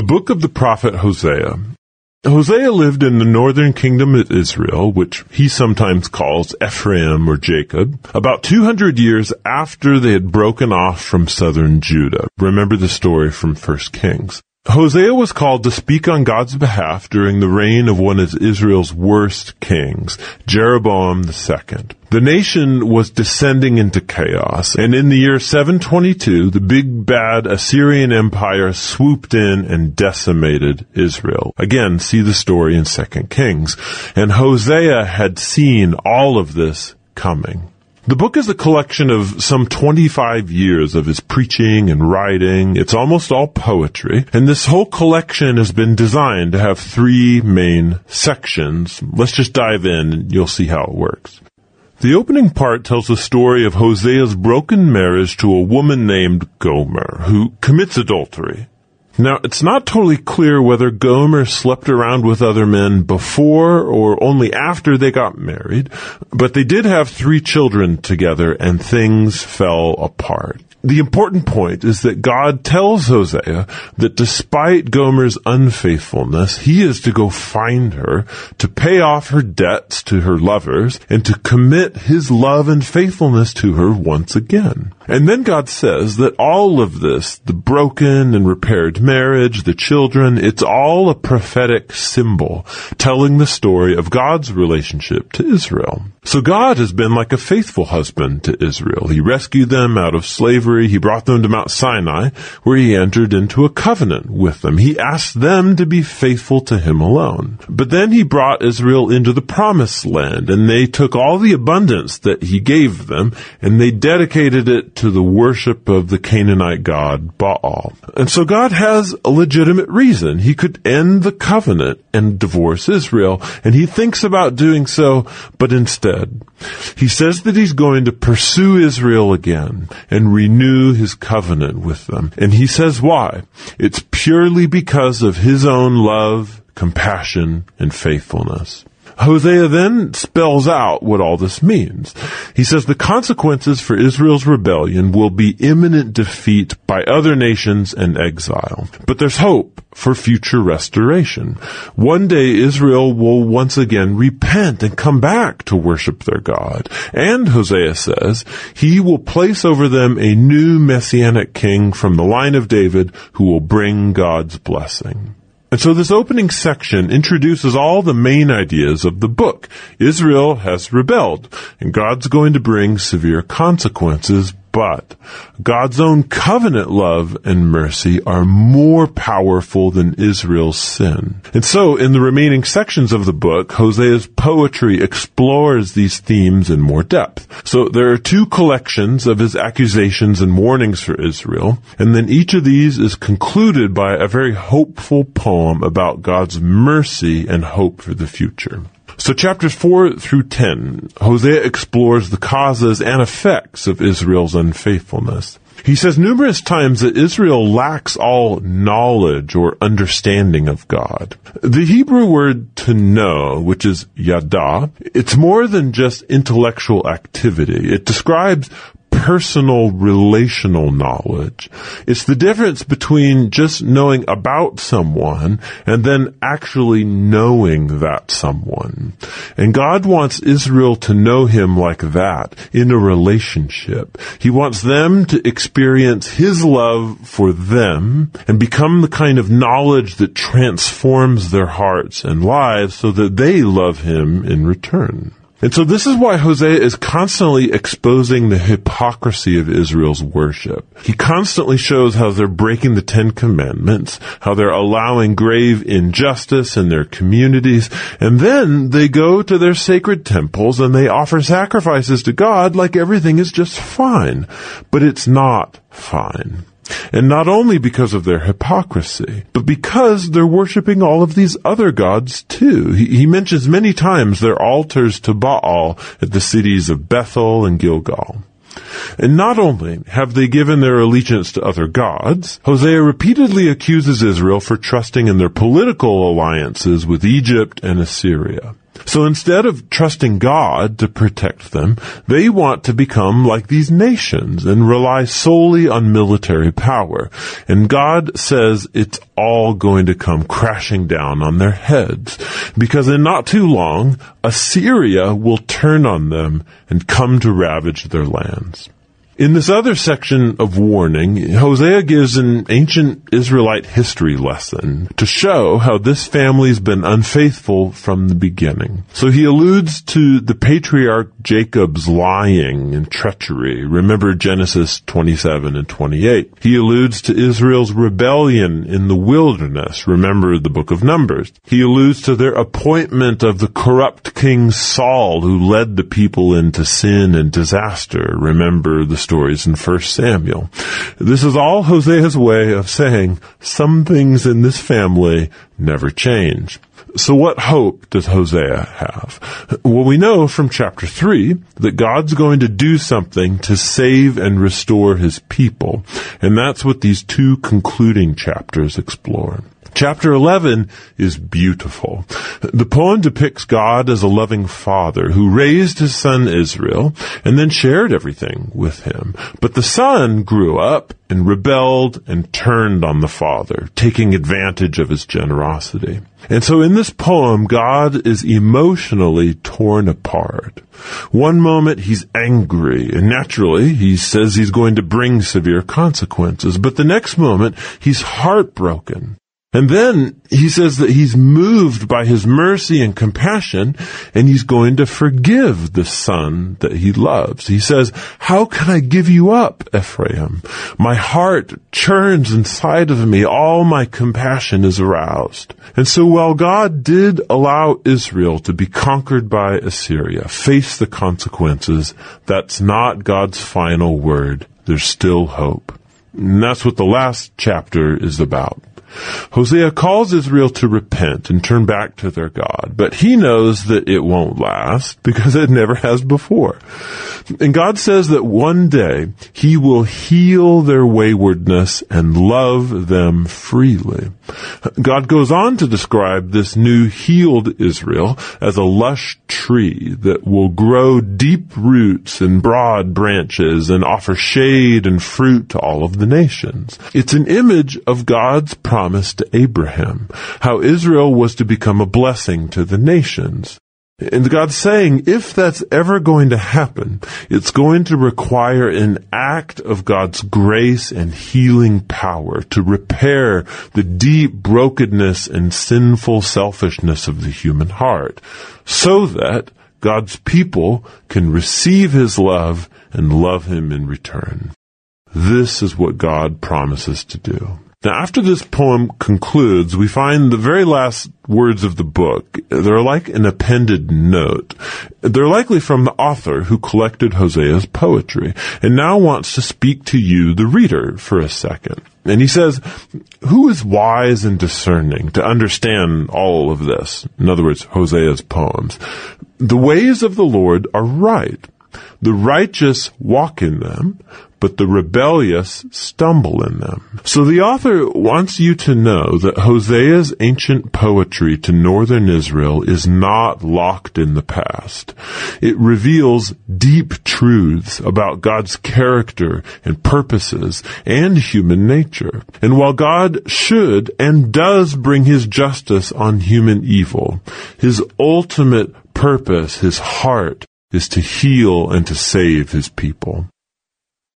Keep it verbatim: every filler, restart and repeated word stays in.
The book of the prophet Hosea. Hosea lived in the northern kingdom of Israel, which he sometimes calls Ephraim or Jacob, about two hundred years after they had broken off from southern Judah. Remember the story from First Kings. Hosea was called to speak on God's behalf during the reign of one of Israel's worst kings, Jeroboam the Second. The nation was descending into chaos, and in the year seven twenty-two, the big bad Assyrian Empire swooped in and decimated Israel. Again, see the story in Second Kings. And Hosea had seen all of this coming. The book is a collection of some twenty-five years of his preaching and writing. It's almost all poetry. And this whole collection has been designed to have three main sections. Let's just dive in and you'll see how it works. The opening part tells the story of Hosea's broken marriage to a woman named Gomer, who commits adultery. Now, it's not totally clear whether Gomer slept around with other men before or only after they got married, but they did have three children together and things fell apart. The important point is that God tells Hosea that despite Gomer's unfaithfulness, he is to go find her, to pay off her debts to her lovers, and to commit his love and faithfulness to her once again. And then God says that all of this, the broken and repaired marriage, the children, it's all a prophetic symbol telling the story of God's relationship to Israel. So God has been like a faithful husband to Israel. He rescued them out of slavery. He brought them to Mount Sinai, where he entered into a covenant with them. He asked them to be faithful to him alone. But then he brought Israel into the promised land, and they took all the abundance that he gave them, and they dedicated it to the worship of the Canaanite god Baal. And so God has a legitimate reason. He could end the covenant and divorce Israel, and he thinks about doing so, but instead, he says that he's going to pursue Israel again and renew his covenant with them. And he says why? It's purely because of his own love, compassion, and faithfulness. Hosea then spells out what all this means. He says the consequences for Israel's rebellion will be imminent defeat by other nations and exile. But there's hope for future restoration. One day Israel will once again repent and come back to worship their God. And Hosea says he will place over them a new messianic king from the line of David who will bring God's blessing. And so this opening section introduces all the main ideas of the book. Israel has rebelled, and God's going to bring severe consequences, but God's own covenant love and mercy are more powerful than Israel's sin. And so, in the remaining sections of the book, Hosea's poetry explores these themes in more depth. So there are two collections of his accusations and warnings for Israel, and then each of these is concluded by a very hopeful poem about God's mercy and hope for the future. So chapters four through ten, Hosea explores the causes and effects of Israel's unfaithfulness. He says numerous times that Israel lacks all knowledge or understanding of God. The Hebrew word to know, which is yada, it's more than just intellectual activity. It describes personal relational knowledge. It's the difference between just knowing about someone and then actually knowing that someone. And God wants Israel to know him like that in a relationship. He wants them to experience his love for them and become the kind of knowledge that transforms their hearts and lives so that they love him in return. And so this is why Hosea is constantly exposing the hypocrisy of Israel's worship. He constantly shows how they're breaking the Ten Commandments, how they're allowing grave injustice in their communities, and then they go to their sacred temples and they offer sacrifices to God like everything is just fine. But it's not fine. And not only because of their hypocrisy, but because they're worshiping all of these other gods too. He, he mentions many times their altars to Baal at the cities of Bethel and Gilgal. And not only have they given their allegiance to other gods, Hosea repeatedly accuses Israel for trusting in their political alliances with Egypt and Assyria. So instead of trusting God to protect them, they want to become like these nations and rely solely on military power. And God says it's all going to come crashing down on their heads, because in not too long, Assyria will turn on them and come to ravage their lands. In this other section of warning, Hosea gives an ancient Israelite history lesson to show how this family's been unfaithful from the beginning. So he alludes to the patriarch Jacob's lying and treachery. Remember Genesis twenty-seven and twenty-eight. He alludes to Israel's rebellion in the wilderness. Remember the book of Numbers. He alludes to their appointment of the corrupt king Saul, who led the people into sin and disaster. Remember the stories in First Samuel. This is all Hosea's way of saying some things in this family never change. So what hope does Hosea have? Well, we know from chapter three that God's going to do something to save and restore his people. And that's what these two concluding chapters explore. Chapter eleven is beautiful. The poem depicts God as a loving father who raised his son Israel and then shared everything with him. But the son grew up and rebelled and turned on the father, taking advantage of his generosity. And so in this poem, God is emotionally torn apart. One moment he's angry, and naturally he says he's going to bring severe consequences. But the next moment he's heartbroken. And then he says that he's moved by his mercy and compassion, and he's going to forgive the son that he loves. He says, "How can I give you up, Ephraim? My heart churns inside of me. All my compassion is aroused." And so while God did allow Israel to be conquered by Assyria, face the consequences, that's not God's final word. There's still hope. And that's what the last chapter is about. Hosea calls Israel to repent and turn back to their God, but he knows that it won't last because it never has before. And God says that one day he will heal their waywardness and love them freely. God goes on to describe this new healed Israel as a lush tree that will grow deep roots and broad branches and offer shade and fruit to all of the nations. It's an image of God's promise to Abraham, how Israel was to become a blessing to the nations. And God's saying, if that's ever going to happen, it's going to require an act of God's grace and healing power to repair the deep brokenness and sinful selfishness of the human heart, so that God's people can receive his love and love him in return. This is what God promises to do. Now, after this poem concludes, we find the very last words of the book. They're like an appended note. They're likely from the author who collected Hosea's poetry and now wants to speak to you, the reader, for a second. And he says, "Who is wise and discerning to understand all of this?" In other words, Hosea's poems. "The ways of the Lord are right. The righteous walk in them, but the rebellious stumble in them." So the author wants you to know that Hosea's ancient poetry to northern Israel is not locked in the past. It reveals deep truths about God's character and purposes and human nature. And while God should and does bring his justice on human evil, his ultimate purpose, his heart, is to heal and to save his people.